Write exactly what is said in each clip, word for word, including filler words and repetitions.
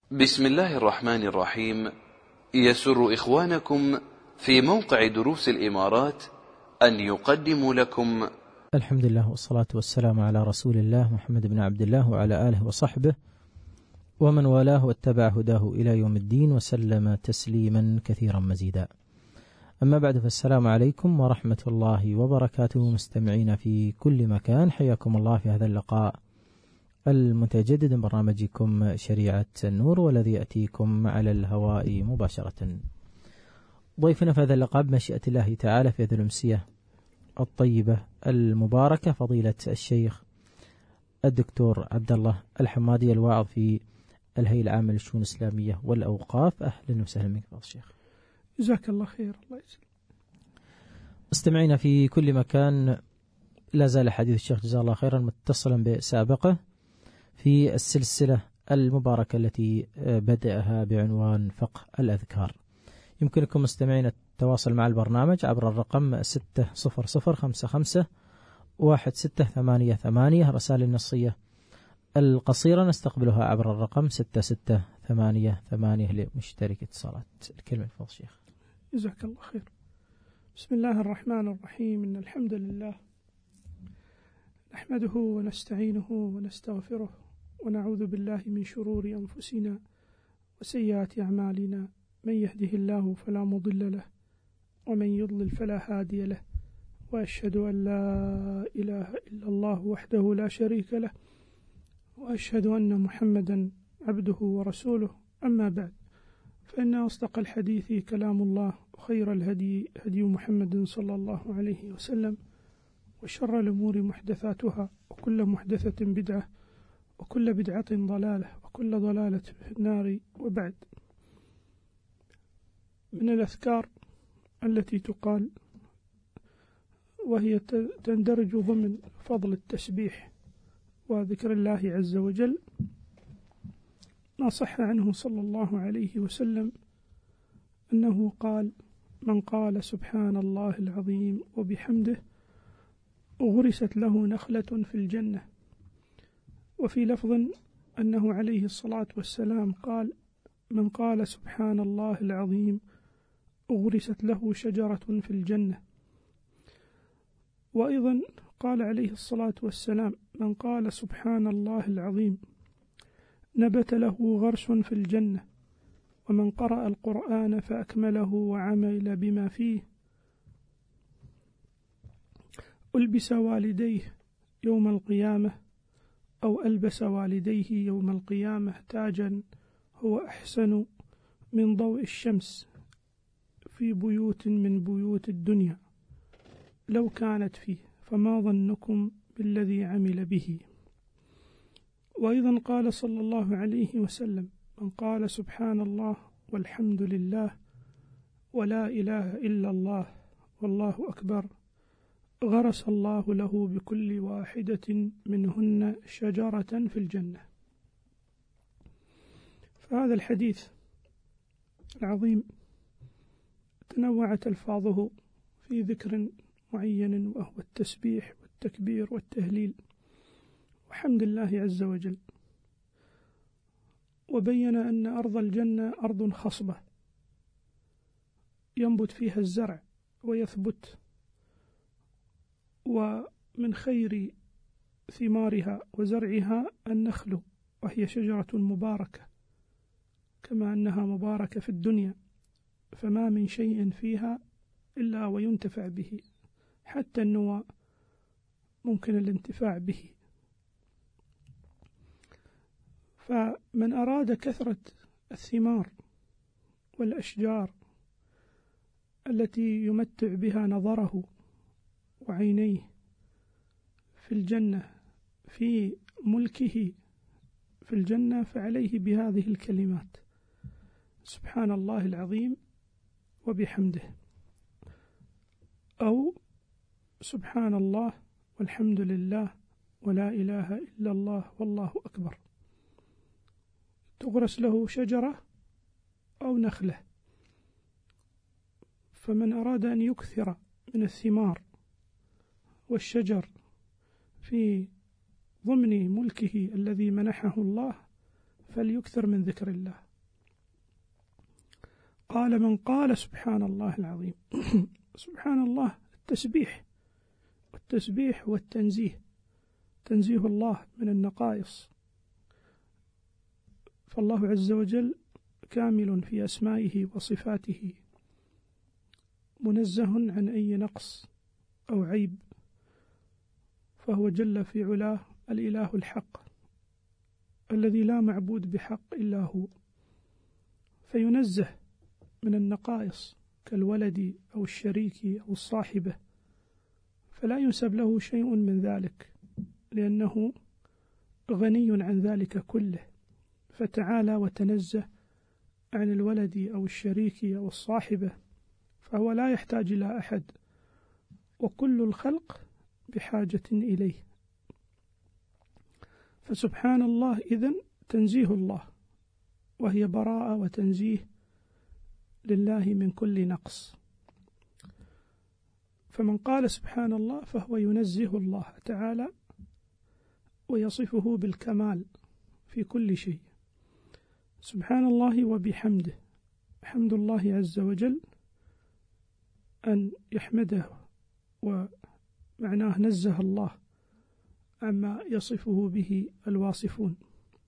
بسم الله الرحمن الرحيم. يسر إخوانكم في موقع دروس الإمارات أن يقدموا لكم الحمد لله والصلاة والسلام على رسول الله محمد بن عبد الله وعلى آله وصحبه ومن والاه واتبع هداه إلى يوم الدين وسلم تسليما كثيرا مزيدا. أما بعد، فالسلام عليكم ورحمة الله وبركاته. مستمعين في كل مكان، حياكم الله في هذا اللقاء المتجدد من برنامجكم شريعة النور، والذي يأتيكم على الهواء مباشرة. ضيفنا في هذا اللقاء بمشيئة الله تعالى في هذه الأمسية الطيبة المباركة فضيلة الشيخ الدكتور عبد الله الحمادي، الواعظ في الهيئة العامة للشؤون الإسلامية والأوقاف. أهلا وسهلا بك فضيلة الشيخ. جزاك الله خير. الله يسلمك. مستمعينا في كل مكان، لا زال حديث الشيخ جزاه الله خيرا متصلا بسابقه في السلسلة المباركة التي بدأها بعنوان فقه الأذكار. يمكنكم مستمعين التواصل مع البرنامج عبر الرقم ستة صفر صفر خمسة خمسة واحد ستة ثمانية ثمانية. رسائل النصية القصيرة نستقبلها عبر الرقم ستة ستة ثمانية ثمانية لمشترك اتصالات. الكلمة فضل الشيخ. جزاك الله خير. بسم الله الرحمن الرحيم. إن الحمد لله نحمده ونستعينه ونستغفره ونعوذ بالله من شرور أنفسنا وسيئات أعمالنا. من يهده الله فلا مضل له ومن يضلل فلا هادي له، وأشهد أن لا إله إلا الله وحده لا شريك له، وأشهد أن محمدا عبده ورسوله. أما بعد، فإن أصدق الحديث كلام الله، وخير الهدي هدي محمد صلى الله عليه وسلم، وشر الأمور محدثاتها، وكل محدثة بدعة، وكل بدعة ضلالة، وكل ضلالة في النار. وبعد، من الأذكار التي تقال وهي تندرج ضمن فضل التسبيح وذكر الله عز وجل ما صح عنه صلى الله عليه وسلم أنه قال: من قال سبحان الله العظيم وبحمده غرست له نخلة في الجنة. وفي لفظ أنه عليه الصلاة والسلام قال: من قال سبحان الله العظيم غرست له شجرة في الجنة. وأيضا قال عليه الصلاة والسلام: من قال سبحان الله العظيم نبت له غرس في الجنة. ومن قرأ القرآن فأكمله وعمل بما فيه ألبس والديه يوم القيامة أو ألبس والديه يوم القيامة تاجا هو أحسن من ضوء الشمس في بيوت من بيوت الدنيا لو كانت فيه، فما ظنكم بالذي عمل به. وأيضا قال صلى الله عليه وسلم: من قال سبحان الله والحمد لله ولا إله إلا الله والله أكبر غرس الله له بكل واحدة منهن شجرة في الجنة. فهذا الحديث العظيم تنوعت ألفاظه في ذكر معين، وهو التسبيح والتكبير والتهليل وحمد الله عز وجل. وبين أن أرض الجنة أرض خصبة ينبت فيها الزرع ويثبت، ومن خير ثمارها وزرعها النخل، وهي شجرة مباركة كما أنها مباركة في الدنيا، فما من شيء فيها إلا وينتفع به، حتى النوى ممكن الانتفاع به. فمن أراد كثرة الثمار والأشجار التي يمتع بها نظره وعينيه في الجنة في ملكه في الجنة، فعليه بهذه الكلمات: سبحان الله العظيم وبحمده، أو سبحان الله والحمد لله ولا إله إلا الله والله أكبر. تغرس له شجرة أو نخلة. فمن أراد أن يكثر من الثمار والشجر في ضمن ملكه الذي منحه الله، فليكثر من ذكر الله. قال من قال سبحان الله العظيم. سبحان الله التسبيح، والتسبيح والتنزيه، تنزيه الله من النقائص، فالله عز وجل كامل في أسمائه وصفاته، منزه عن أي نقص أو عيب، فهو جل في علاه الإله الحق الذي لا معبود بحق إلا هو، فينزه من النقائص كالولد أو الشريك أو الصاحبة، فلا ينسب له شيء من ذلك لأنه غني عن ذلك كله، فتعالى وتنزه عن الولد أو الشريك أو الصاحبة، فهو لا يحتاج إلى أحد، وكل الخلق بحاجة إليه. فسبحان الله إذن تنزيه الله، وهي براءة وتنزيه لله من كل نقص. فمن قال سبحان الله فهو ينزه الله تعالى ويصفه بالكمال في كل شيء. سبحان الله وبحمده، حمد الله عز وجل أن يحمده، ومعناه نزه الله عما يصفه به الواصفون،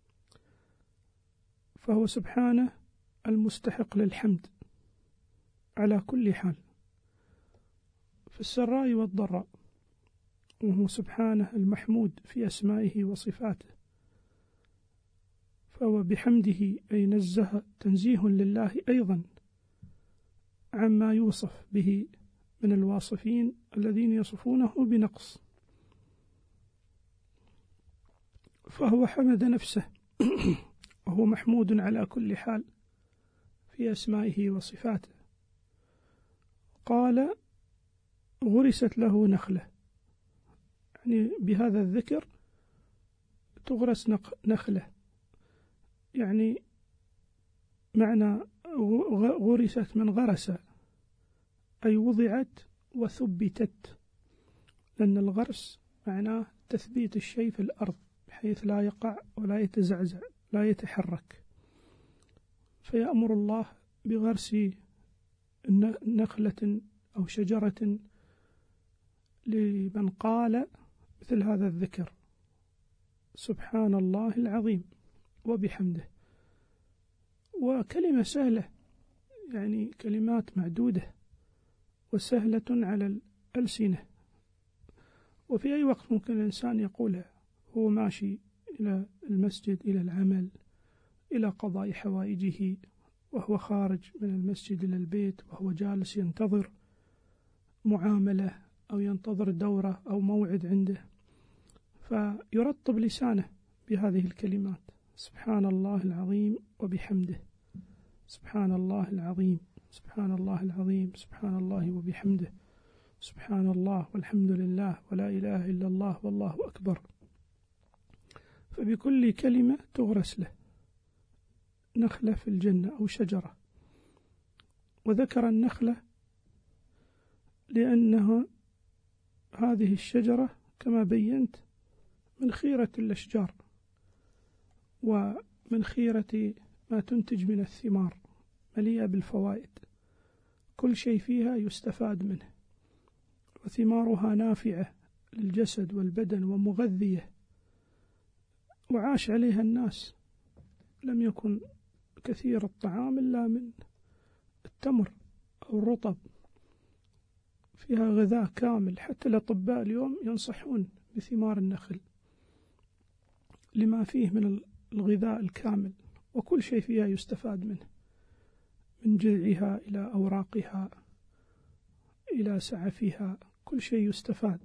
فهو سبحانه المستحق للحمد على كل حال في السراء والضراء، وهو سبحانه المحمود في أسمائه وصفاته، فهو بحمده أي نزه تنزيه لله أيضا عما يوصف به من الواصفين الذين يصفونه بنقص، فهو حمد نفسه وهو محمود على كل حال في أسمائه وصفاته. قال غرست له نخلة، يعني بهذا الذكر تغرس نخلة، يعني معنى غرست من غرس أي وضعت وثبتت، لأن الغرس معناه تثبيت الشيء في الأرض بحيث لا يقع ولا يتزعزع لا يتحرك، فيأمر الله بغرس نخلة أو شجرة لمن قال مثل هذا الذكر سبحان الله العظيم وبحمده. وكلمة سهلة، يعني كلمات معدودة وسهلة على الألسنة، وفي أي وقت ممكن الإنسان يقولها هو ماشي إلى المسجد، إلى العمل، إلى قضاء حوائجه، وهو خارج من المسجد إلى البيت، وهو جالس ينتظر معاملة أو ينتظر دورة أو موعد عنده، فيرطب لسانه بهذه الكلمات سبحان الله العظيم وبحمده، سبحان الله العظيم، سبحان الله العظيم، سبحان الله وبحمده، سبحان الله والحمد لله ولا إله إلا الله والله أكبر. فبكل كلمة تغرس له نخلة في الجنة أو شجرة. وذكر النخلة لأنها هذه الشجرة كما بينت من خيرة الأشجار ومن خيرة ما تنتج من الثمار، مليئة بالفوائد، كل شيء فيها يستفاد منه، وثمارها نافعة للجسد والبدن ومغذية، وعاش عليها الناس، لم يكن كثير الطعام إلا من التمر أو الرطب، فيها غذاء كامل. حتى الأطباء اليوم ينصحون بثمار النخل لما فيه من الغذاء الكامل، وكل شيء فيها يستفاد منه، من جذعها إلى أوراقها إلى سعفها، كل شيء يستفاد.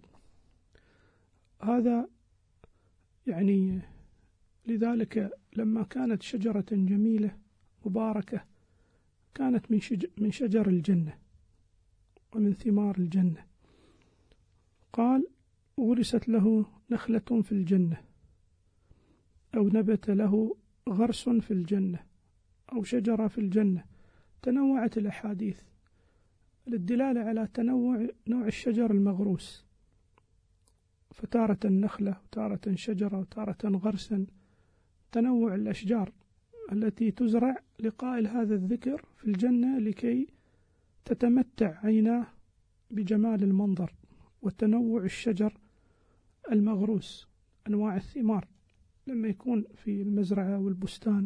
هذا يعني لذلك لما كانت شجرة جميلة مباركة كانت من شجر, من شجر الجنة ومن ثمار الجنة. قال غرست له نخلة في الجنة، أو نبت له غرس في الجنة، أو شجرة في الجنة. تنوعت الأحاديث للدلالة على تنوع نوع الشجر المغروس، فتارة النخلة وتارة شجرة وتارة غرسا، تنوع الأشجار التي تزرع لقائل هذا الذكر في الجنة لكي تتمتع عيناه بجمال المنظر وتنوع الشجر المغروس، أنواع الثمار. لما يكون في المزرعة والبستان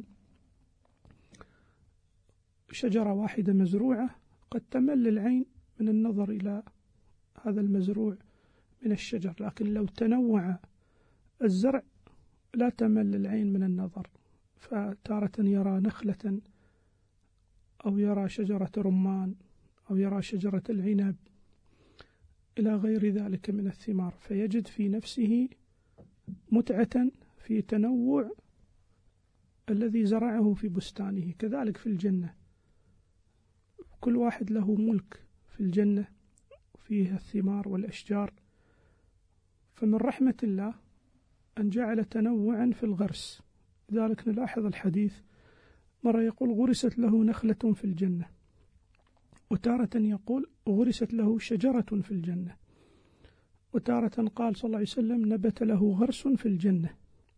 شجرة واحدة مزروعة قد تمل العين من النظر إلى هذا المزروع من الشجر، لكن لو تنوع الزرع لا تمل العين من النظر، فتارة يرى نخلة أو يرى شجرة رمان أو يرى شجرة العنب إلى غير ذلك من الثمار، فيجد في نفسه متعة في تنوع الذي زرعه في بستانه. كذلك في الجنة كل واحد له ملك في الجنة فيها الثمار والأشجار، فمن رحمة الله أن جعل تنوعا في الغرس. لذلك نلاحظ الحديث مرة يقول غرست له نخلة في الجنة، وتارة يقول غرست له شجرة في الجنة، وتارة قال صلى الله عليه وسلم نبت له غرس في الجنة.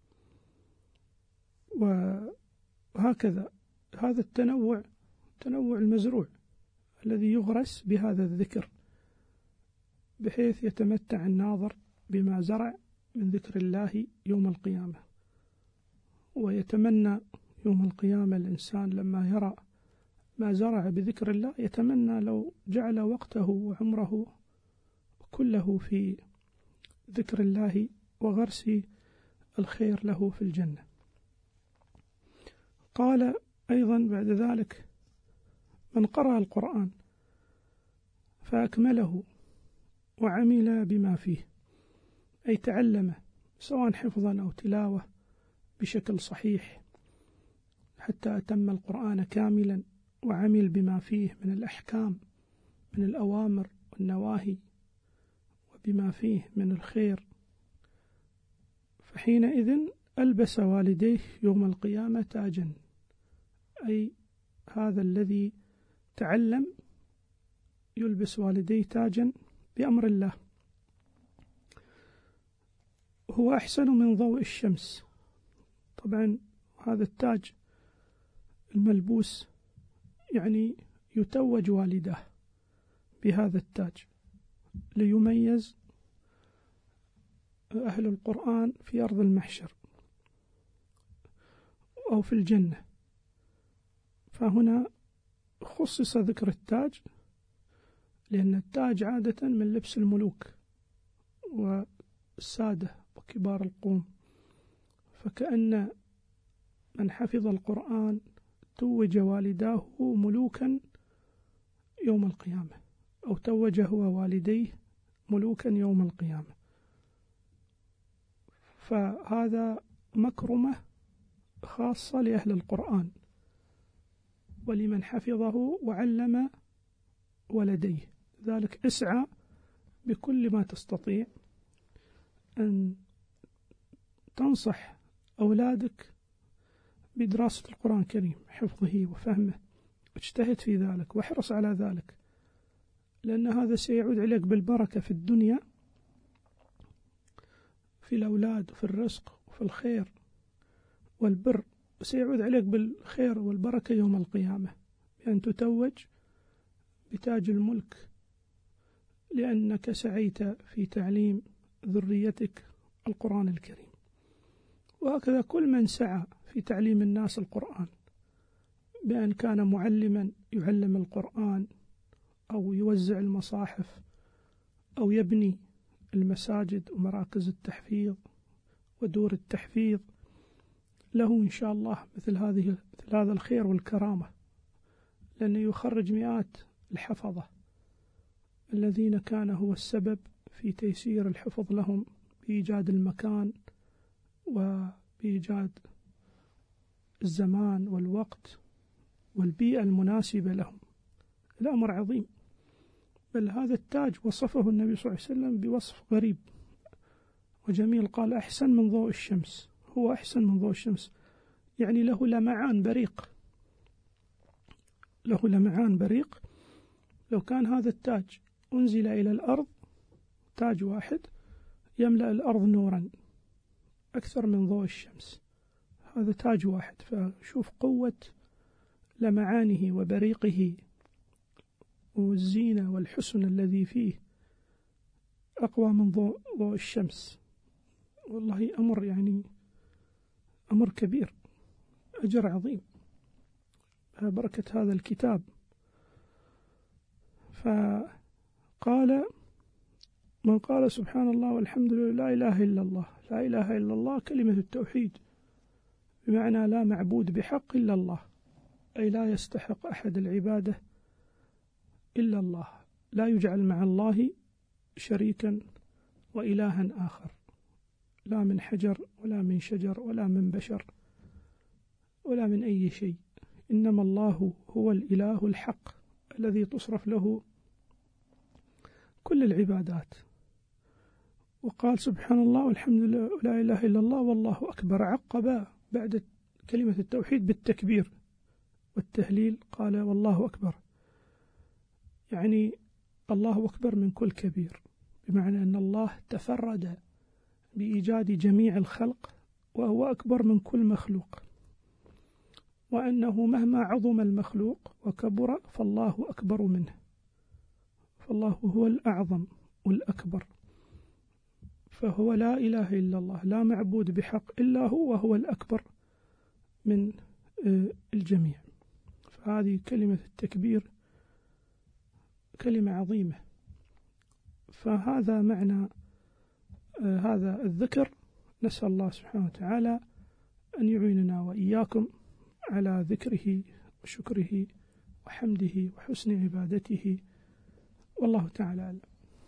وهكذا هذا التنوع تنوع المزروع الذي يغرس بهذا الذكر، بحيث يتمتع الناظر بما زرع من ذكر الله يوم القيامة. ويتمنى يوم القيامة الإنسان لما يرى ما زرع بذكر الله يتمنى لو جعل وقته وعمره كله في ذكر الله وغرس الخير له في الجنة. قال أيضا بعد ذلك من قرأ القرآن فأكمله وعمل بما فيه، أي تعلمه سواء حفظا أو تلاوة بشكل صحيح حتى أتم القرآن كاملا وعمل بما فيه من الأحكام من الأوامر والنواهي وبما فيه من الخير، فحينئذ ألبس والديه يوم القيامة تاجا، أي هذا الذي تعلم يلبس والديه تاجا بأمر الله. هو أحسن من ضوء الشمس. طبعا هذا التاج الملبوس يعني يتوج والداه بهذا التاج ليميز أهل القرآن في أرض المحشر أو في الجنة. فهنا خصص ذكر التاج لأن التاج عادة من لبس الملوك والسادة وكبار القوم، فكأن من حفظ القرآن توج والداه ملوكا يوم القيامة، أو توج هو والديه ملوكا يوم القيامة. فهذا مكرمة خاصة لأهل القرآن ولمن حفظه وعلم ولديه. ذلك اسعى بكل ما تستطيع أن تنصح أولادك بدراسة القرآن الكريم، حفظه وفهمه، واجتهد في ذلك واحرص على ذلك، لأن هذا سيعود عليك بالبركة في الدنيا في الأولاد وفي الرزق وفي الخير والبر، وسيعود عليك بالخير والبركة يوم القيامة بأن تتوج بتاج الملك لأنك سعيت في تعليم ذريتك القرآن الكريم. وهكذا كل من سعى في تعليم الناس القرآن بأن كان معلما يعلم القرآن أو يوزع المصاحف أو يبني المساجد ومراكز التحفيظ ودور التحفيظ، له إن شاء الله مثل هذه مثل هذا الخير والكرامة، لأنه يخرج مئات الحفظة الذين كان هو السبب في تيسير الحفظ لهم بإيجاد المكان وبإيجاد الزمان والوقت والبيئة المناسبة لهم. الأمر عظيم، بل هذا التاج وصفه النبي صلى الله عليه وسلم بوصف غريب وجميل، قال أحسن من ضوء الشمس. هو أحسن من ضوء الشمس يعني له لمعان بريق، له لمعان بريق. لو كان هذا التاج أنزل إلى الأرض تاج واحد يملأ الأرض نورا أكثر من ضوء الشمس. هذا تاج واحد. فشوف قوة لمعانه وبريقه والزينة والحسن الذي فيه أقوى من ضوء, ضوء الشمس. والله أمر يعني أمر كبير، أجر عظيم، بركة هذا الكتاب. فقال من قال سبحان الله والحمد لله لا إله إلا الله. لا إله إلا الله كلمة التوحيد، بمعنى لا معبود بحق إلا الله، أي لا يستحق أحد العبادة إلا الله، لا يجعل مع الله شريكا وإلها آخر، لا من حجر ولا من شجر ولا من بشر ولا من أي شيء، إنما الله هو الإله الحق الذي تصرف له كل العبادات. وقال سبحان الله والحمد لله لا إله إلا الله والله أكبر، عقب بعد كلمة التوحيد بالتكبير والتهليل قال والله أكبر، يعني الله أكبر من كل كبير، بمعنى أن الله تفرد بإيجاد جميع الخلق وهو أكبر من كل مخلوق، وأنه مهما عظم المخلوق وكبر فالله أكبر منه، فالله هو الأعظم والأكبر، فهو لا إله إلا الله، لا معبود بحق إلا هو، وهو الأكبر من الجميع. فهذه كلمة التكبير كلمة عظيمة. فهذا معنى هذا الذكر. نسأل الله سبحانه وتعالى أن يعيننا وإياكم على ذكره وشكره وحمده وحسن عبادته، والله تعالى أعلم.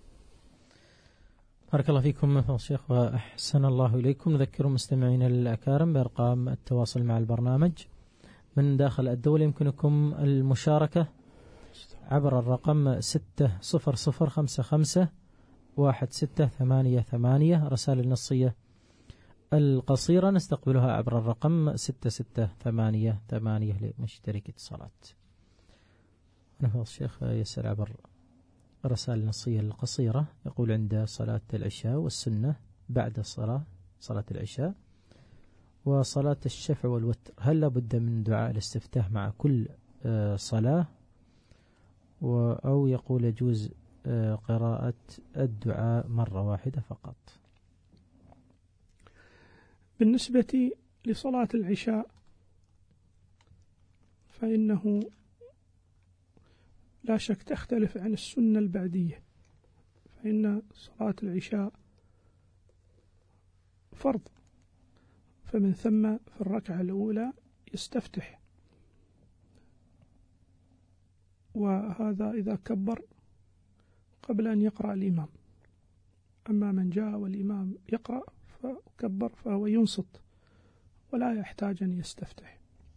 بارك الله فيكم فضل الشيخ وأحسن الله إليكم. نذكر مستمعينا الأكارم بأرقام التواصل مع البرنامج من داخل الدولة. يمكنكم المشاركة عبر الرقم ستة صفر صفر خمسة خمسة واحد ستة ثمانية ثمانية. رسائل النصية القصيرة نستقبلها عبر الرقم ستة ستة ثمانية ثمانية لمشترك اتصالات. فضل الشيخ يسأل عبر رسائل النصية القصيرة، يقول عند صلاة العشاء والسنة بعد الصلاة صلاة العشاء وصلاة الشفع والوتر، هل لابد من دعاء الاستفتاح مع كل صلاة، أو يقول يجوز قراءة الدعاء مرة واحدة فقط؟ بالنسبة لصلاة العشاء فإنه لا شك تختلف عن السنة البعدية، فإن صلاة العشاء فرض، فمن ثم في الركعة الأولى يستفتح، وهذا إذا كبر قبل أن يقرأ الإمام. أما من جاء والإمام يقرأ فكبر فهو ينصت ولا يحتاج أن يستفتح.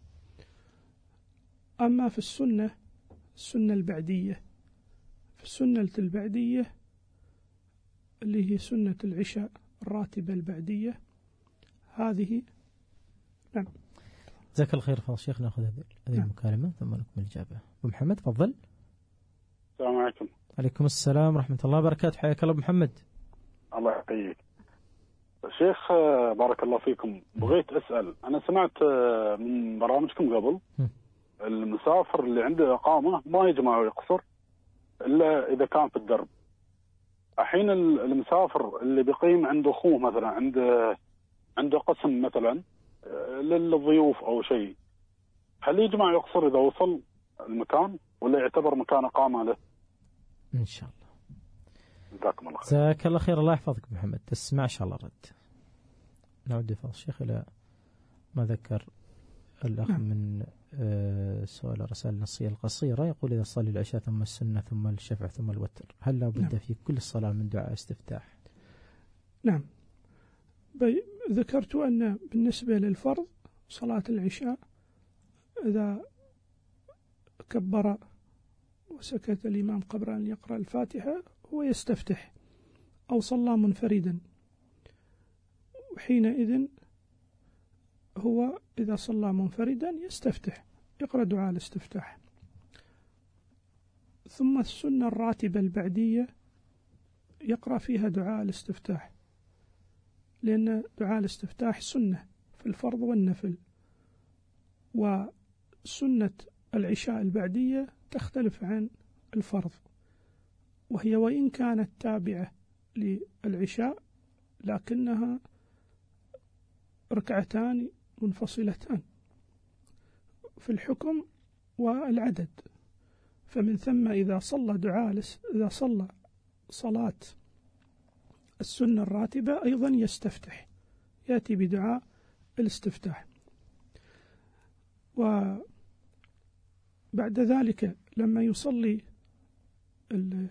أما في السنة السنة البعدية، في السنة البعدية اللي هي سنة العشاء الراتبة البعدية هذه. نعم. جزاك الخير فضل الشيخ. نأخذ هذه نعم. المكالمة ثم نكمل الإجابة. أبو محمد تفضل. السلام عليكم. عليكم السلام ورحمة الله وبركاته. حياك الله أبو محمد. الله يحييك شيخ، بارك الله فيكم. بغيت أسأل، أنا سمعت من برامجكم قبل م. المسافر اللي عنده إقامة ما يجمع ويقصر إلا إذا كان في الدرب. الحين المسافر اللي بيقيم عند أخوه مثلا، عنده عنده قسم مثلا للضيوف أو شيء، هل يجمع يقصر إذا وصل المكان ولا يعتبر مكان إقامة له؟ إن شاء الله. جزاكم الله خير. جزاك الله خير. الله يحفظك محمد. تسمع إن شاء الله رد. نعود فضل الشيخ إلى ما ذكر الأخ نعم. من سؤال الرسائل النصية القصيرة، يقول إذا صلي العشاء ثم السنة ثم الشفع ثم الوتر، هل لا بد نعم. في كل الصلاة من دعاء استفتاح؟ نعم. ذكرت أن بالنسبة للفرض صلاة العشاء إذا كبر وسكت الإمام قبل أن يقرأ الفاتحة هو يستفتح، أو صلى منفردا، وحينئذ هو إذا صلى منفردا يستفتح يقرأ دعاء الاستفتاح. ثم السنة الراتبة البعدية يقرأ فيها دعاء الاستفتاح، لأن دعاء الاستفتاح سنة في الفرض والنفل. وسنة العشاء البعدية تختلف عن الفرض، وهي وإن كانت تابعة للعشاء لكنها ركعتان منفصلتان في الحكم والعدد. فمن ثم إذا صلى دعاء إذا صلى صلاة السنة الراتبة أيضا يستفتح، يأتي بدعاء الاستفتاح. وبعد ذلك لما يصلي ال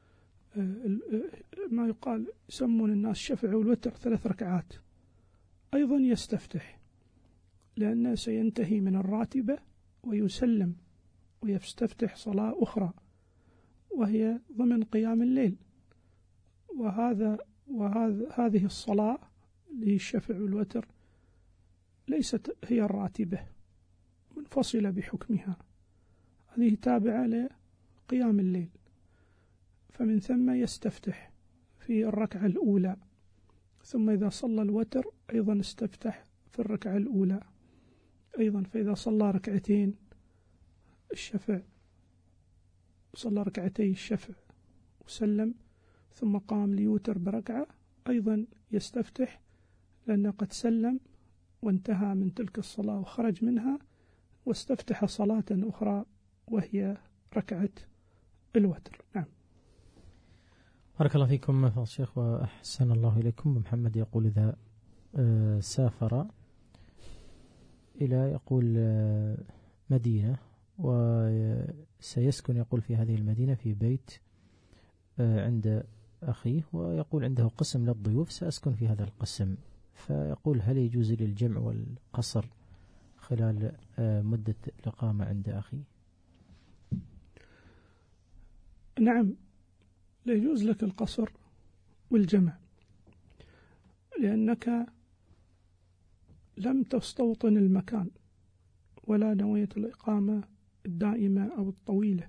ما يقال يسمون الناس شفع والوتر ثلاث ركعات أيضا يستفتح، لأنه سينتهي من الراتبة ويسلم ويستفتح صلاة أخرى وهي ضمن قيام الليل. وهذا وهذا هذه الصلاة للشفع والوتر ليست هي الراتبة، منفصلة بحكمها، هذه تابعة لقيام الليل. فمن ثم يستفتح في الركعة الأولى، ثم إذا صلى الوتر أيضا استفتح في الركعة الأولى أيضا. فإذا صلى ركعتين الشفع صلى ركعتي الشفع وسلم ثم قام ليوتر بركعة أيضا يستفتح، لأنه قد سلم وانتهى من تلك الصلاة وخرج منها واستفتح صلاة أخرى وهي ركعة الوتر. نعم. بارك الله فيكم فضل الشيخ وأحسن الله إليكم. محمد يقول إذا سافر إلى يقول مدينة وسيسكن يقول في هذه المدينة في بيت عند أخيه، ويقول عنده قسم للضيوف سأسكن في هذا القسم، فيقول هل يجوز لي الجمع والقصر خلال مدة الإقامة عند أخي؟ نعم، لا يجوز لك القصر والجمع، لأنك لم تستوطن المكان ولا نويت الإقامة الدائمة أو الطويلة،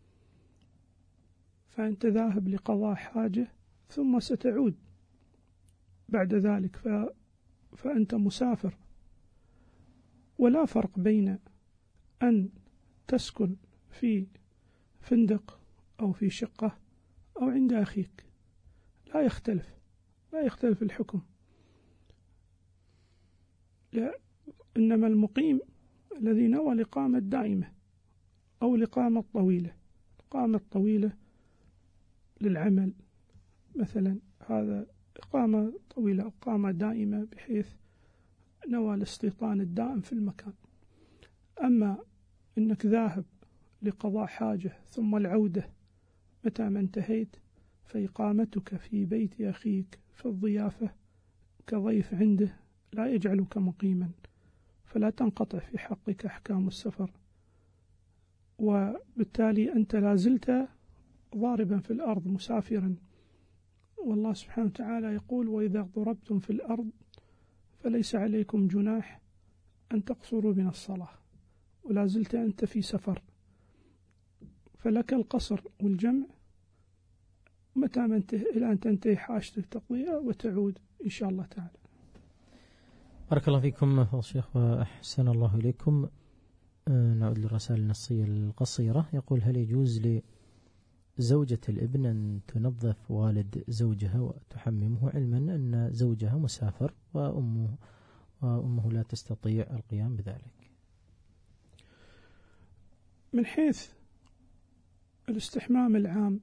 فأنت ذاهب لقضاء حاجة ثم ستعود بعد ذلك، ف... فأنت مسافر. ولا فرق بين أن تسكن في فندق أو في شقة أو عند أخيك، لا يختلف لا يختلف الحكم. لا، إنما المقيم الذي نوى الإقامة الدائمة أو الإقامة الطويلة. الإقامة الطويلة للعمل مثلا، هذا إقامة طويلة، إقامة دائمة بحيث نوى الاستيطان الدائم في المكان. أما إنك ذاهب لقضاء حاجة ثم العودة متى ما انتهيت، فإقامتك في بيت أخيك في الضيافة كضيف عنده لا يجعلك مقيما، فلا تنقطع في حقك أحكام السفر، وبالتالي أنت لازلت ضاربا في الأرض مسافرا. والله سبحانه وتعالى يقول وإذا ضربتم في الأرض فليس عليكم جناح أن تقصروا من الصلاة، ولا زلت أنت في سفر، فلك القصر والجمع متى ما انتهي إلى أن تنتهي حاجتك تقضيها وتعود إن شاء الله تعالى. بارك الله فيكم فضل الشيخ وأحسن الله إليكم. نعود للرسائل النصية القصيرة. يقول هل يجوز لزوجة الابن أن تنظف والد زوجها وتحممه، علما أن زوجها مسافر وأمه, وأمه لا تستطيع القيام بذلك؟ من حيث الاستحمام العام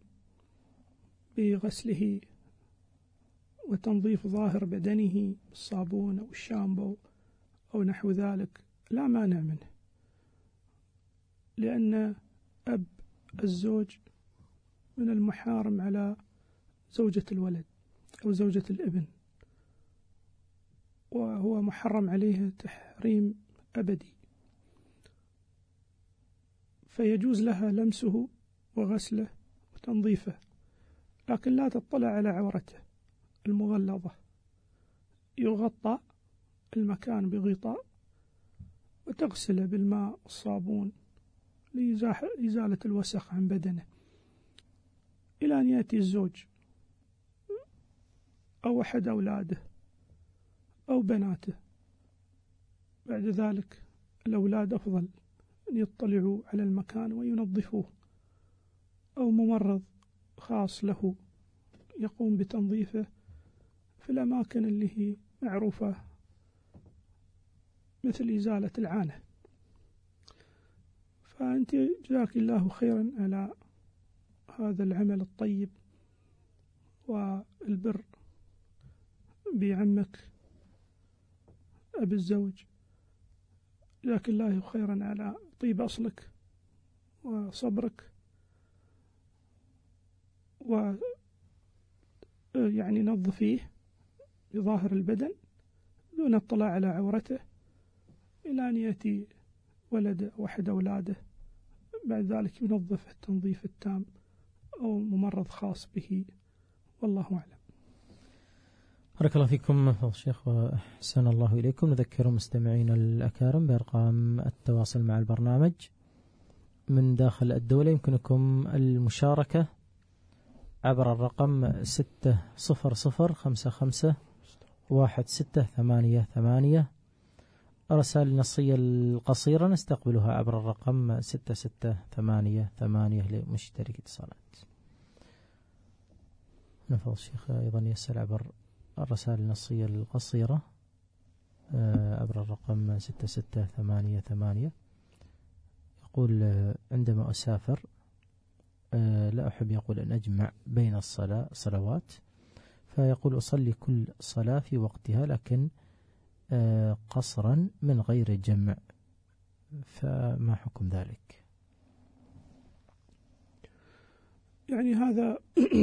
بغسله وتنظيف ظاهر بدنه بالصابون أو الشامبو أو نحو ذلك لا مانع منه، لأن أب الزوج من المحارم على زوجة الولد أو زوجة الابن، وهو محرم عليه تحريم أبدي، فيجوز لها لمسه وغسله وتنظيفه، لكن لا تطلع على عورته المغلظة. يغطى المكان بغطاء وتغسله بالماء والصابون لإزالة الوسخ عن بدنه، إلى أن يأتي الزوج أو أحد أولاده أو بناته بعد ذلك الأولاد أفضل أن يطلعوا على المكان وينظفوه، أو ممرض خاص له يقوم بتنظيفه في الأماكن اللي هي معروفة، مثل إزالة العانة. فأنت جزاك الله خيرا على هذا العمل الطيب والبر بعمك أبي الزوج، جزاك الله خيرا على طيب أصلك وصبرك، و يعني نظفيه بظاهر البدن دون اطلاع على عورته إلى أن يأتي ولد أحد أولاده، بعد ذلك ينظف التنظيف التام أو ممرض خاص به، والله أعلم. بارك الله فيكم فضل الشيخ وأحسن الله إليكم. نذكر مستمعين الأكارم بأرقام التواصل مع البرنامج من داخل الدولة. يمكنكم المشاركة عبر الرقم ستة صفر صفر خمسة خمسة واحد ستة ثمانية ثمانية. الرسائل النصية القصيرة نستقبلها عبر الرقم ستة ستة ثمانية ثمانية لمشترك اتصالات. نفضل الشيخ أيضا يسأل عبر الرسائل النصية القصيرة عبر الرقم ستة ستة ثمانية ثمانية. يقول عندما أسافر لا أحب يقول أن أجمع بين الصلاة صلوات، فيقول أصلي كل صلاة في وقتها لكن قصرا من غير جمع، فما حكم ذلك؟ يعني هذا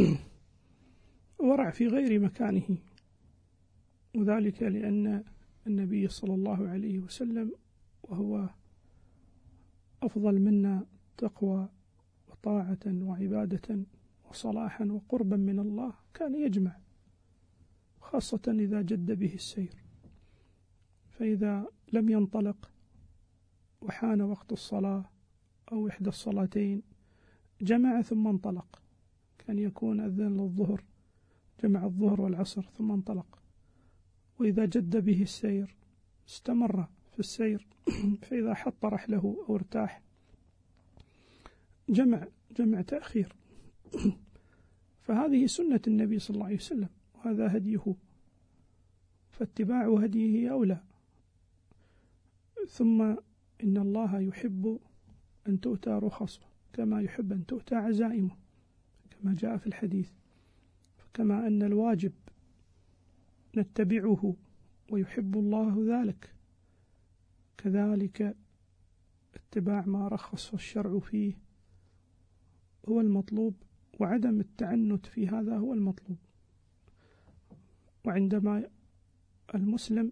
ورع في غير مكانه، وذلك لأن النبي صلى الله عليه وسلم وهو أفضل منا تقوى وطاعة وعبادة وصلاحا وقربا من الله كان يجمع، خاصة إذا جد به السير، فإذا لم ينطلق وحان وقت الصلاة أو إحدى الصلاتين جمع ثم انطلق، كان يكون أذن للظهر جمع الظهر والعصر ثم انطلق، وإذا جد به السير استمر في السير فإذا حط رحله أو ارتاح جمع جمع تأخير. فهذه سنة النبي صلى الله عليه وسلم وهذا هديه، فاتباع هديه أولى. ثم إن الله يحب أن تؤتى رخصه كما يحب أن تؤتى عزائمه كما جاء في الحديث، فكما أن الواجب نتبعه ويحب الله ذلك، كذلك اتباع ما رخص الشرع فيه هو المطلوب، وعدم التعنت في هذا هو المطلوب. وعندما المسلم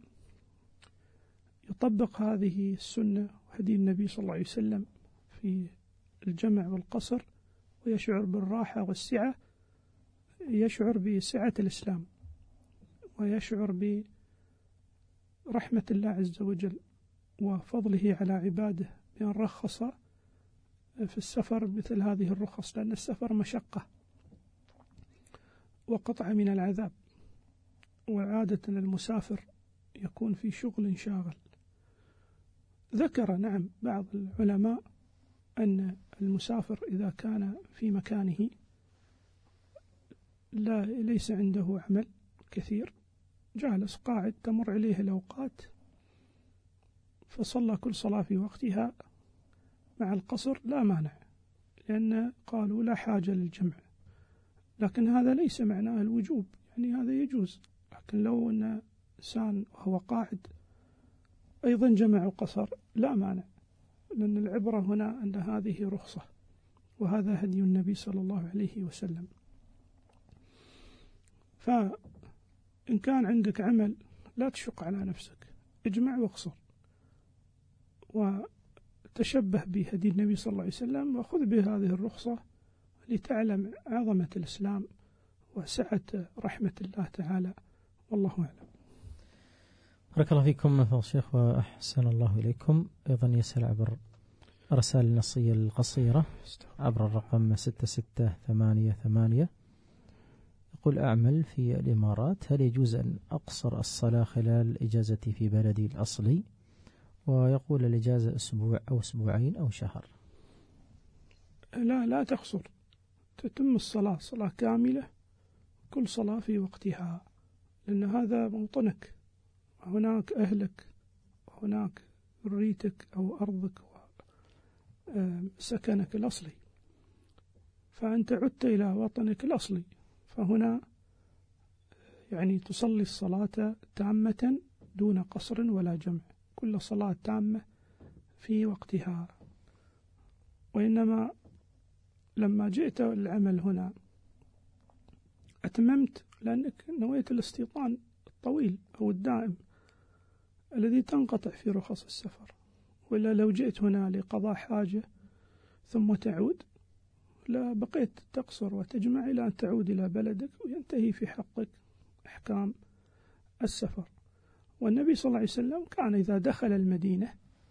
يطبق هذه السنة وهدي النبي صلى الله عليه وسلم في الجمع والقصر ويشعر بالراحة والسعة، يشعر بسعة الإسلام ويشعر برحمة الله عز وجل وفضله على عباده بأن رخص في السفر مثل هذه الرخص، لأن السفر مشقة وقطع من العذاب، وعادة المسافر يكون في شغل شاغل. ذكر نعم بعض العلماء أن المسافر إذا كان في مكانه لا ليس عنده عمل كثير، جالس قاعد تمر عليه الأوقات فصلى كل صلاة في وقتها مع القصر لا مانع، لأن قالوا لا حاجة للجمع. لكن هذا ليس معناه الوجوب، يعني هذا يجوز، لكن لو أن إنسان وهو قاعد أيضا جمع وقصر لا مانع، لأن العبرة هنا أن هذه رخصة وهذا هدي النبي صلى الله عليه وسلم. فإن كان عندك عمل لا تشق على نفسك، اجمع واقصر وتشبه بهدي النبي صلى الله عليه وسلم وخذ بهذه الرخصة لتعلم عظمة الإسلام وسعة رحمة الله تعالى، والله أعلم. بارك الله فيكم فضل الشيخ وأحسن الله إليكم. أيضا يسأل عبر رسائل النصية القصيرة عبر الرقم ستة ستة ثمانية ثمانية. يقول أعمل في الإمارات، هل يجوز أن أقصر الصلاة خلال إجازتي في بلدي الأصلي ويقول الإجازة أسبوع أو أسبوعين أو شهر. لا لا تقصر، تتم الصلاة صلاة كاملة، كل صلاة في وقتها، لأن هذا موطنك، هناك أهلك، وهناك ذريتك أو أرضك وسكنك الأصلي، فأنت عدت إلى وطنك الأصلي، فهنا يعني تصلي الصلاة تامة دون قصر ولا جمع، كل صلاة تامة في وقتها. وإنما لما جئت العمل هنا أتممت، لأنك نويت الاستيطان الطويل أو الدائم الذي تنقطع في رخص السفر، ولا لو جئت هنا لقضاء حاجة ثم تعود، لا بقيت تقصر وتجمع إلى أن تعود إلى بلدك وينتهي في حقك أحكام السفر. والنبي صلى الله عليه وسلم كان إذا دخل المدينة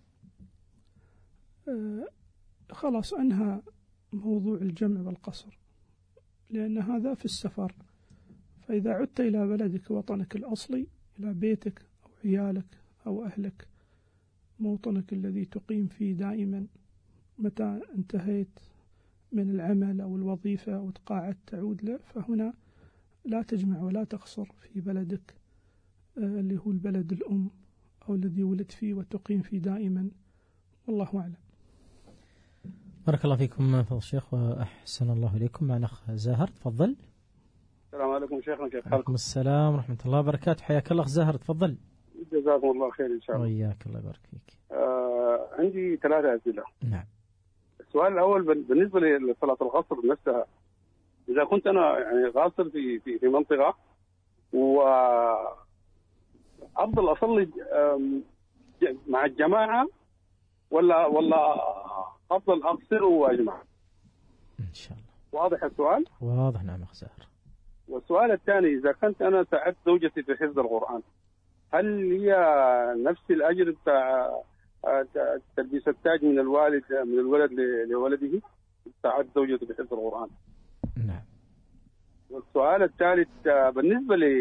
خلاص أنهى موضوع الجمع والقصر، لأن هذا في السفر. فإذا عدت إلى بلدك وطنك الأصلي، إلى بيتك أو عيالك أو أهلك، موطنك الذي تقيم فيه دائما، متى انتهيت من العمل أو الوظيفة أو تقاعدت تعود له، فهنا لا تجمع ولا تقصر في بلدك اللي هو البلد الأم أو الذي ولد فيه وتقيم فيه دائما، والله أعلم. بارك الله فيكم فضل الشيخ وأحسن الله إليكم. معنا أخ زاهر، تفضل. السلام عليكم شيخنا، كيف حالكم؟ عليكم السلام ورحمة الله وبركاته، حياك الله أخ زاهر، تفضل. جزاكم الله خير إن شاء الله. وإياك، الله يبارك فيك. آه عندي ثلاثة أسئلة. نعم. السؤال الأول بالنسبة لصلاة القصر نفسها، إذا كنت أنا يعني قاصر في في في منطقة وأفضل أصلي مع الجماعة ولا ولا أفضل أقصر وأجمع؟ إن شاء الله. واضح السؤال؟ واضح، نعم أخ زاهر. والسؤال الثاني، إذا كنت أنا ساعدت زوجتي في حفظ القرآن، هل هي نفس الأجر بتاع تلبيس التاج من الوالد من الولد لولده؟ ساعدت زوجتي في حفظ القرآن. نعم. والسؤال الثالث بالنسبة ل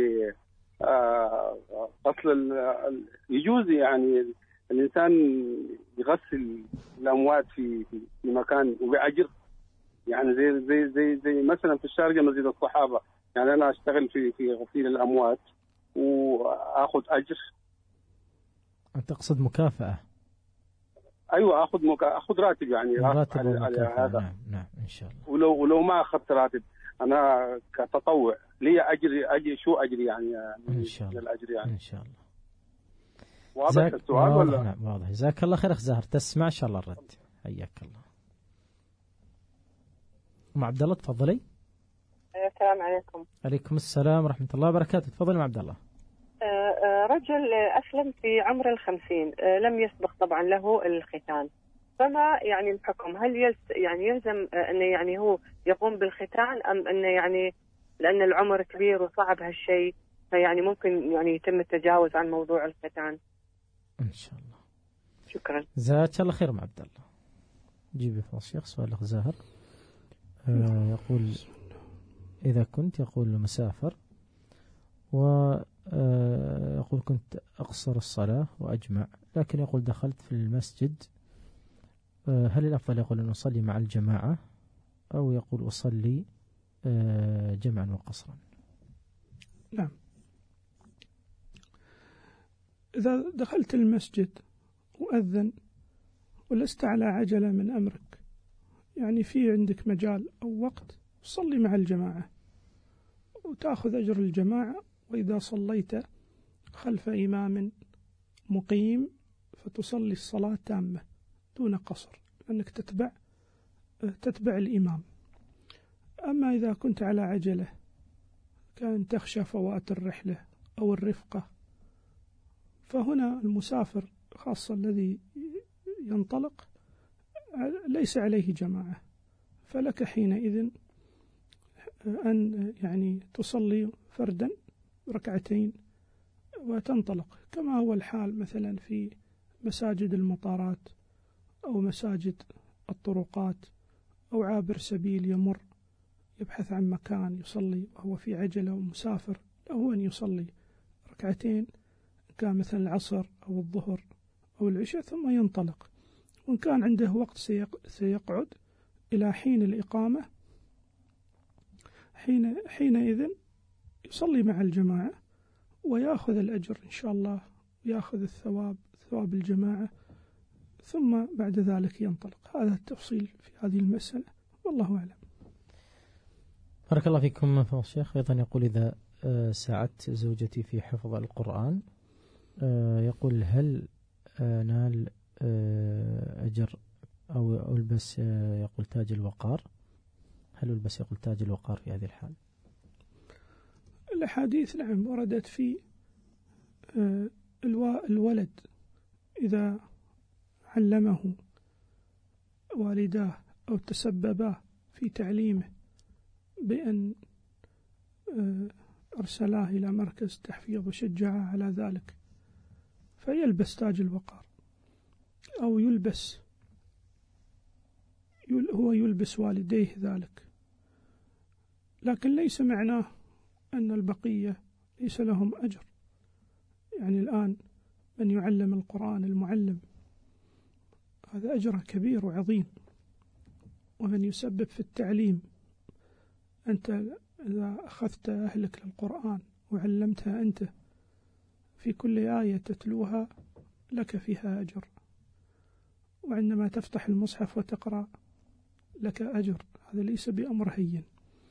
أصل يجوز يعني الإنسان يغسل الأموات في في مكان وبأجر، يعني زي زي زي زي مثلا في الشارقة مسجد الصحابة، يعني أنا أشتغل في في غسيل الأموات وآخذ أجر. أنت تقصد مكافأة؟ أيوة، أخذ مكا... أخذ راتب يعني راتب على, على هذا. نعم نعم إن شاء الله. ولو ولو ما أخذت راتب أنا كتطوع لي أجر أجر شو أجر يعني إن شاء الله. الأجر يعني إن شاء الله. واضح السؤال واضح ولا؟ نعم واضح. جزاك الله خير أخ زاهر، تسمع إن شاء الله الرد. حياك الله. أم عبد الله تفضلي. السلام عليكم. عليكم السلام ورحمة الله وبركاته، تفضلي أم عبد الله. رجل أسلم في عمر الخمسين، لم يسبق طبعا له الختان، فما يعني الحكم؟ هل يلز يعني يلزم أنه يعني هو يقوم بالختان، أم أنه يعني لأن العمر كبير وصعب هالشيء فيعني ممكن يعني يتم التجاوز عن موضوع الختان؟ إن شاء الله. شكرا. جزاك الله خير أم عبد الله. جيبي فضل الشيخ سؤال الأخ زاهر. آه يقول إذا كنت يقول مسافر ويقول كنت أقصر الصلاة وأجمع، لكن يقول دخلت في المسجد، هل الأفضل يقول أن أصلي مع الجماعة أو يقول أصلي جمعا وقصرا؟ نعم، إذا دخلت المسجد وأذن ولست على عجلة من أمرك، يعني في عندك مجال أو وقت، صلي مع الجماعة وتأخذ أجر الجماعة. وإذا صليت خلف إمام مقيم فتصلي الصلاة تامة دون قصر، لأنك تتبع تتبع الإمام. أما إذا كنت على عجلة كان تخشى فوات الرحلة أو الرفقة، فهنا المسافر خاصة الذي ينطلق ليس عليه جماعة، فلك حينئذ أن يعني تصلي فردا ركعتين وتنطلق، كما هو الحال مثلا في مساجد المطارات أو مساجد الطرقات، أو عابر سبيل يمر يبحث عن مكان يصلي وهو في عجلة ومسافر، له أن يصلي ركعتين كان مثلا العصر أو الظهر أو العشاء ثم ينطلق. وإن كان عنده وقت سيقعد إلى حين الإقامة، حين حينئذ يصلي مع الجماعة ويأخذ الأجر إن شاء الله، ويأخذ الثواب ثواب الجماعة، ثم بعد ذلك ينطلق. هذا التفصيل في هذه المسألة، والله أعلم. بارك الله فيكم فضيلة الشيخ. أيضا يقول إذا ساعدت زوجتي في حفظ القرآن، يقول هل نال أجر أو ألبس يقول تاج الوقار؟ هل ألبس يقول تاج الوقار في هذه الحال؟ الأحاديث نعم وردت في الولد إذا علمه والداه أو تسببا في تعليمه بأن أرسلاه إلى مركز تحفيظ وشجعه على ذلك، فيلبس تاج الوقار، أو يلبس هو يلبس والديه ذلك. لكن ليس معناه أن البقية ليس لهم أجر. يعني الآن من يعلم القرآن المعلم هذا أجره كبير وعظيم، ومن يسبب في التعليم، أنت إذا أخذت أهلك للقرآن وعلمتها أنت في كل آية تتلوها لك فيها أجر، وعندما تفتح المصحف وتقرأ لك أجر. هذا ليس بأمر هين،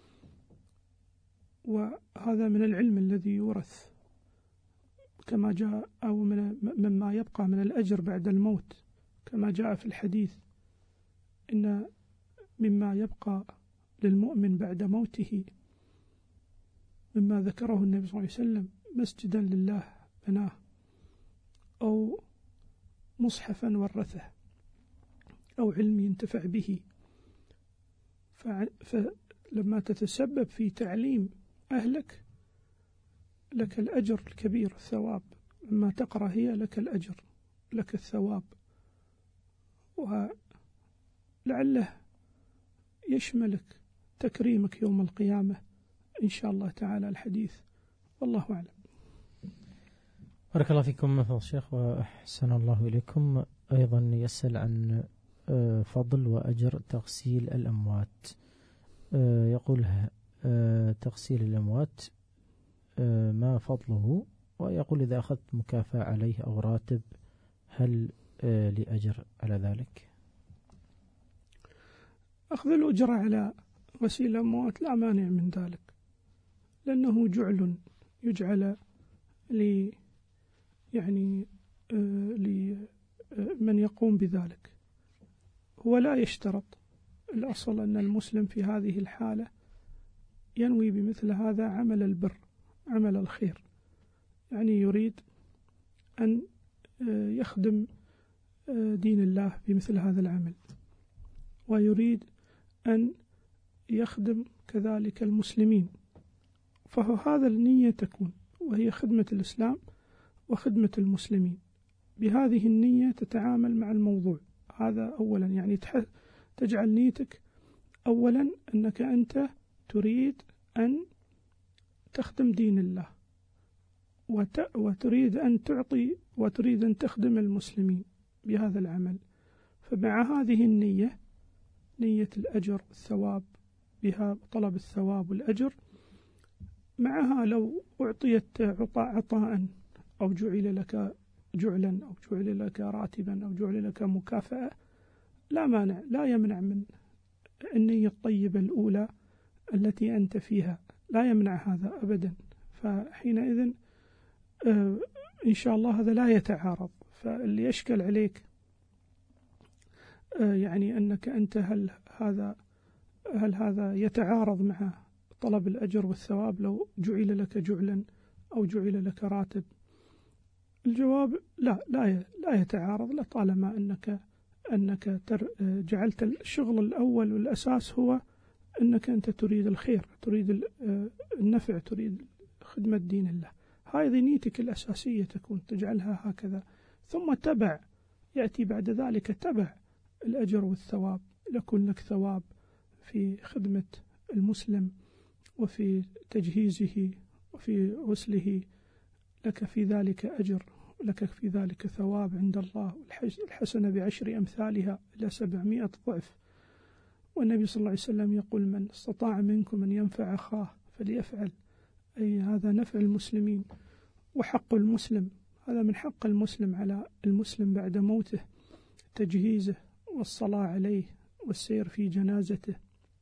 وهذا من العلم الذي يورث كما جاء، أو من مما يبقى من الأجر بعد الموت، كما جاء في الحديث إن مما يبقى للمؤمن بعد موته، مما ذكره النبي صلى الله عليه وسلم، مسجدا لله بناه، أو مصحفا ورثه، أو علم ينتفع به. فلما تتسبب في تعليم أهلك لك الأجر الكبير، الثواب. لما تقرأ هي لك الأجر، لك الثواب، ولعله يشملك تكريمك يوم القيامة إن شاء الله تعالى الحديث، والله أعلم. بارك الله فيكم فضل الشيخ وأحسن الله إليكم. أيضا يسأل عن فضل وأجر تغسيل الأموات. يقول تغسيل الأموات ما فضله؟ ويقول إذا أخذت مكافأة عليه أو راتب هل لأجر على ذلك؟ أخذ الأجر على غسيل الأموات لا مانع من ذلك، لأنه جعل يجعل لي يعني لمن يقوم بذلك. هو لا يشترط، الأصل أن المسلم في هذه الحالة ينوي بمثل هذا عمل البر، عمل الخير، يعني يريد أن يخدم دين الله بمثل هذا العمل، ويريد أن يخدم كذلك المسلمين، فهو هذا النية تكون، وهي خدمة الإسلام وخدمة المسلمين. بهذه النية تتعامل مع الموضوع هذا أولا، يعني تجعل نيتك أولا أنك أنت تريد أن تخدم دين الله، وتريد أن تعطي وتريد أن تخدم المسلمين بهذا العمل. فمع هذه النية، نية الأجر الثواب بها، طلب الثواب والأجر، معها لو أعطيت عطاء أو جعل لك جعلا أو جعل لك راتبا أو جعل لك مكافأة، لا مانع، لا يمنع من النية الطيبة الأولى التي أنت فيها، لا يمنع هذا أبدا. فحينئذ آه إن شاء الله هذا لا يتعارض. فاللي يشكل عليك آه يعني أنك أنت هل هذا هل هذا يتعارض مع طلب الأجر والثواب لو جعل لك جعلا أو جعل لك راتب؟ الجواب لا لا لا يتعارض، لطالما أنك أنك جعلت الشغل الأول والأساس هو أنك أنت تريد الخير، تريد النفع، تريد خدمة دين الله. هذه نيتك الأساسية تكون تجعلها هكذا، ثم تبع يأتي بعد ذلك تبع الأجر والثواب. يكون لك ثواب في خدمة المسلم وفي تجهيزه وفي غسله، لك في ذلك أجر لك في ذلك ثواب عند الله، الحسنة بعشر أمثالها إلى سبعمائة ضعف. والنبي صلى الله عليه وسلم يقول: من استطاع منكم أن ينفع أخاه فليفعل، أي هذا نفع المسلمين. وحق المسلم، هذا من حق المسلم على المسلم بعد موته، تجهيزه والصلاة عليه والسير في جنازته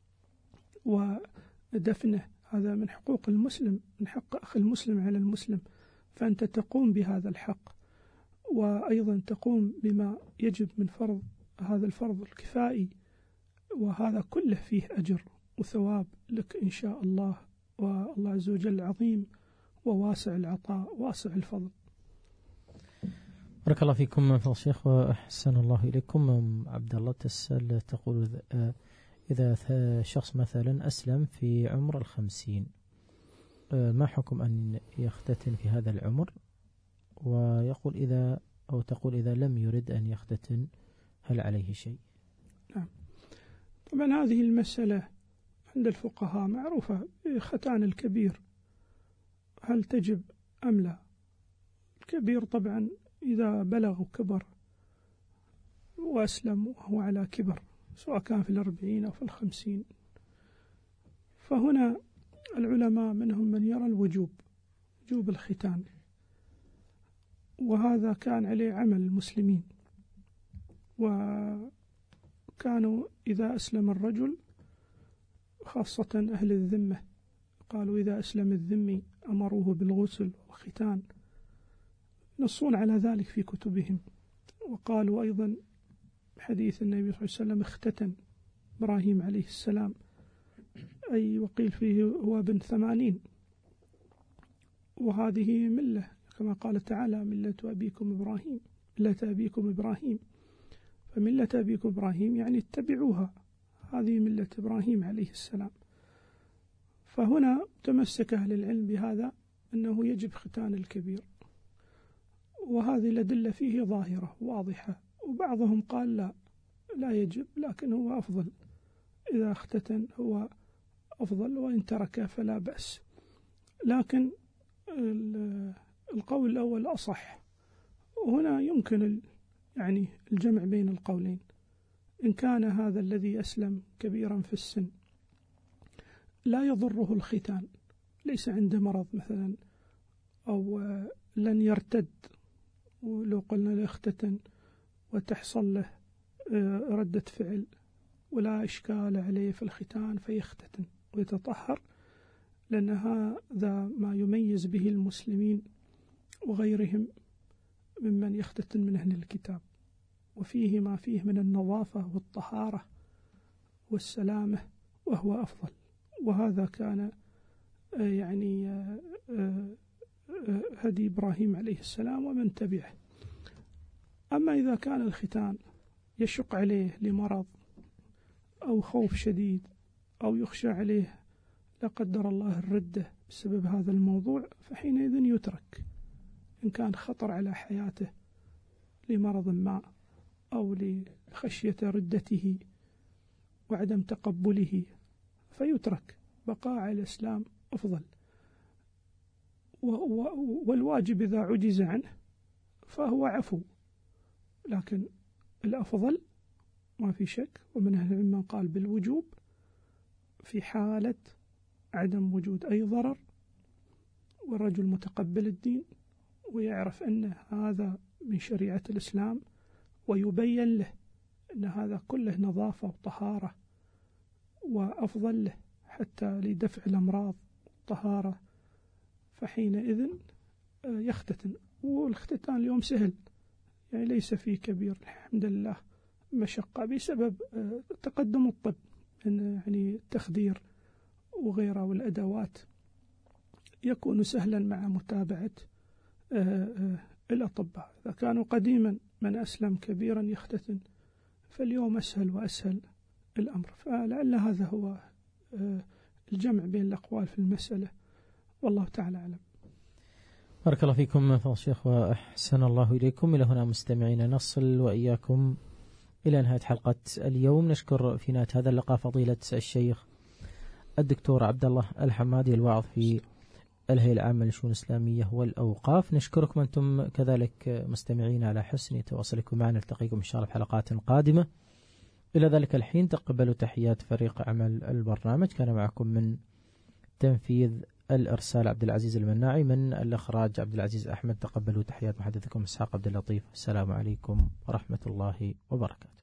ودفنه، هذا من حقوق المسلم، من حق أخي المسلم على المسلم. فأنت تقوم بهذا الحق، وأيضا تقوم بما يجب من فرض، هذا الفرض الكفائي، وهذا كله فيه أجر وثواب لك إن شاء الله. والله عز وجل عظيم وواسع العطاء واسع الفضل. بارك الله فيكم فضل الشيخ وأحسن الله إليكم. عبد الله تسأل تقول: إذا شخص مثلا أسلم في عمر الخمسين، ما حكم أن يختتن في هذا العمر؟ ويقول إذا أو تقول إذا لم يرد أن يختتن هل عليه شيء؟ نعم، طبعا هذه المسألة عند الفقهاء معروفة، ختان الكبير هل تجب أم لا؟ الكبير طبعا إذا بلغ وكبر وأسلم وهو على كبر، سواء كان في الأربعين أو في الخمسين، فهنا العلماء منهم من يرى الوجوب، وجوب الختان، وهذا كان عليه عمل المسلمين، وكانوا إذا أسلم الرجل خاصة أهل الذمة قالوا إذا أسلم الذمي أمروه بالغسل والختان، نصون على ذلك في كتبهم. وقالوا أيضا حديث النبي صلى الله عليه وسلم: اختتن إبراهيم عليه السلام، أي وقيل فيه هو ابن ثمانين، وهذه ملة كما قال تعالى: ملة أبيكم إبراهيم، ملة أبيكم إبراهيم، فملة أبيكم إبراهيم يعني اتبعوها، هذه ملة إبراهيم عليه السلام. فهنا تمسك أهل العلم بهذا أنه يجب ختان الكبير، وهذه الأدلة فيه ظاهرة واضحة. وبعضهم قال لا لا يجب، لكن هو أفضل، إذا اختتن هو أفضل، وإن ترك فلا بأس. لكن القول الأول أصح، وهنا يمكن يعني الجمع بين القولين. إن كان هذا الذي أسلم كبيرا في السن لا يضره الختان، ليس عنده مرض مثلا، أو لن يرتد، ولو قلنا له اختتن وتحصل له ردة فعل ولا إشكال عليه في الختان فيختتن ويتطهر، لأن هذا ما يميز به المسلمين وغيرهم ممن يختتن من أهل الكتاب، وفيه ما فيه من النظافة والطهارة والسلامة، وهو أفضل. وهذا كان يعني هدي إبراهيم عليه السلام ومن تبعه. أما إذا كان الختان يشق عليه لمرض أو خوف شديد، أو يخشى عليه لا قدر الله الردة بسبب هذا الموضوع، فحينئذ يترك، إن كان خطر على حياته لمرض ما، أو لخشية ردته وعدم تقبله، فيترك، بقاء على الإسلام أفضل. والواجب إذا عجز عنه فهو عفو، لكن الأفضل ما في شك، ومن أهل العلم من قال بالوجوب في حالة عدم وجود أي ضرر، والرجل متقبل الدين ويعرف أن هذا من شريعة الإسلام، ويبين له أن هذا كله نظافة وطهارة وأفضل له حتى لدفع الأمراض والطهارة، فحينئذ يختتن. والاختتان اليوم سهل، يعني ليس فيه كبير الحمد لله مشقة بسبب تقدم الطب، يعني التخدير وغيره والأدوات يكون سهلا مع متابعة الأطباء. إذا كانوا قديما من أسلم كبيرا يختتن، فاليوم أسهل وأسهل الأمر. فلعل هذا هو الجمع بين الأقوال في المسألة، والله تعالى أعلم. بارك الله فيكم فضل الشيخ وأحسن الله إليكم. إلى هنا مستمعين نصل وإياكم إلى نهاية حلقة اليوم. نشكر في نهاية هذا اللقاء فضيلة الشيخ الدكتور عبد الله الحمادي الواعظ في الهيئة العامة للشؤون الإسلامية والأوقاف. نشكركم أنتم كذلك مستمعين على حسن تواصلكم معنا. نلتقيكم إن شاء الله في حلقات قادمة. إلى ذلك الحين تقبلوا تحيات فريق عمل البرنامج. كان معكم من تنفيذ الإرسال عبد العزيز المناعي، من الإخراج عبد العزيز أحمد. تقبلوا تحيات محدثكم إسحاق عبد اللطيف. السلام عليكم ورحمة الله وبركاته.